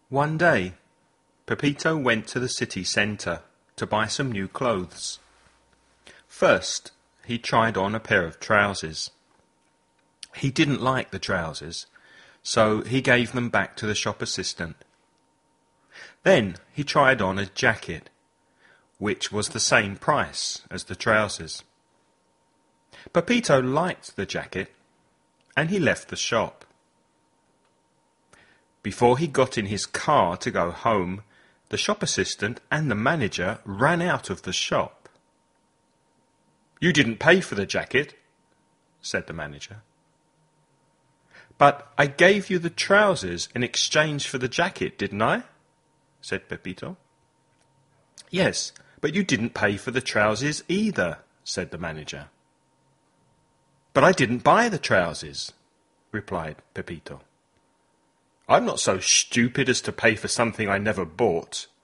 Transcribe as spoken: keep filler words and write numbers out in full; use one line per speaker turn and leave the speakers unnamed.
One day, Pepito went to the city centre to buy some new clothes. First, he tried on a pair of trousers. He didn't like the trousers, so he gave them back to the shop assistant. Then he tried on a jacket, which was the same price as the trousers. Pepito liked the jacket, and he left the shop. Before he got in his car to go home, the shop assistant and the manager ran out of the shop. "You didn't pay for the jacket," said the manager. "But I gave you the trousers in exchange for the jacket, didn't I?" said Pepito. "Yes, but you didn't pay for the trousers either," said the manager. "But I didn't buy the trousers," replied Pepito. "I'm not so stupid as to pay for something I never bought,"